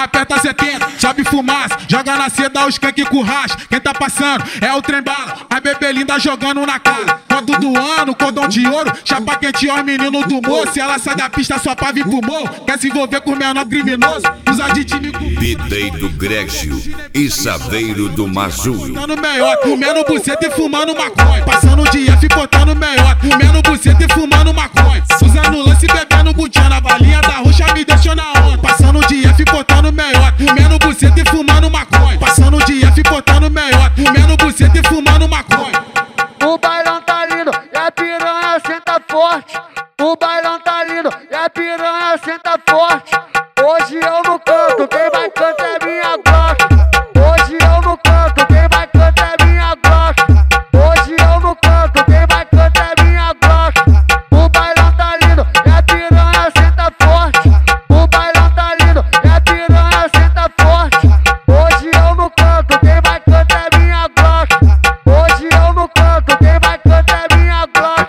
Aperta 70, sobe fumaça, joga na seda os skunk com racha. Quem tá passando é o trem bala, a bebê linda jogando na cara. Quando do ano, cordão de ouro, chapa quente ó menino do morro. Se ela sai da pista só pra vir pro morro, quer se envolver com menor criminoso. Usa de time com Bidei do Grégio e Saveiro do Mazul. Botando meiota, comendo buceta e fumando maconha. Passando o dia, botando meiota, comendo buceta e fumando maconha. Usando lance e bebendo butinha na balinha da roxa, me deixou na onda. Passando o dia, botando meiota, comendo buceta e fumando maconha. Passando o dia, botando meiota, comendo buceta e fumando maconha. O bailão tá lindo e a piranha senta forte. O bailão tá lindo e a piranha senta forte. Hoje eu não canto, quem vai cantar é minha glock. Hoje eu não canto, quem vai cantar é minha glock. Hoje eu não canto, quem vai cantar é minha glock. O bailão tá lindo e a piranha senta forte. O bailão tá lindo e a piranha senta forte. Hoje eu não canto, quem vai cantar é minha glock. Hoje eu não canto, quem vai cantar é minha glock.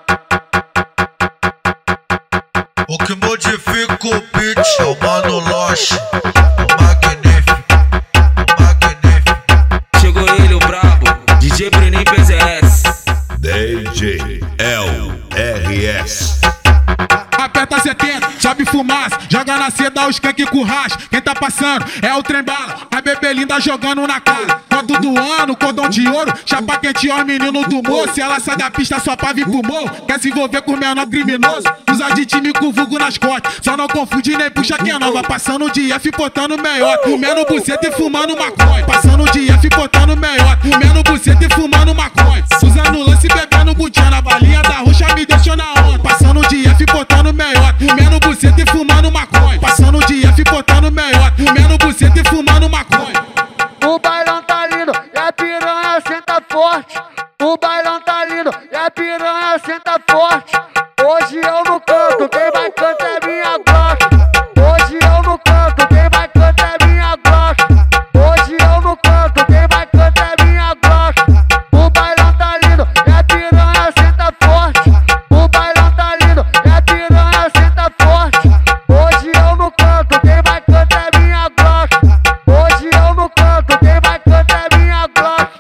O que modifica o beat é o Mano Loche, o magnífico, o magnífico. Chegou ele, o brabo, DJ Brenin PZS. DJ LRS. Aperta 70, sobe fumaça, joga na seda os skunk com racha. Quem tá passando é o trem bala, a bebê linda jogando na cara. Quando do ano, cordão de ouro, chapa quente ó menino do morro. Se ela sai da pista só pra vir pro morro, quer se envolver com menor criminoso. Usa de time com vulgo nas costas, só não confunde nem puxa quem é nova. Passando o dia, botando meiota, comendo buceta e fumando maconha. Passando o dia, botando meiota, comendo buceta e fumando maconha. Usando lance e bebendo butinha na balinha da roxa, me deixou na onda. Passando o dia, botando meiota, comendo buceta e fumando maconha. Passando o dia, botando meiota, comendo buceta e fumando maconha. O bailão tá lindo e a piranha senta forte. O bailão tá lindo e a piranha senta forte. Hoje eu não canto, quem vai cantar é minha glock. Hoje eu não canto, quem vai cantar é minha glock. Hoje eu não canto, quem vai cantar é minha glock. O bailão tá lindo e a piranha senta forte. O bailão tá lindo e a piranha senta forte. Hoje eu não canto, quem vai cantar é minha glock. Hoje eu não canto, quem vai cantar é minha glock.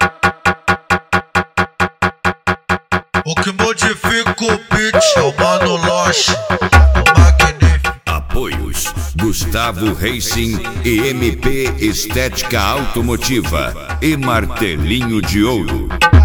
O que modifica o beat é o Mano Loche, o magnífico. Apoios Gustavo Racing e MP Estética Automotiva e Martelinho de Ouro.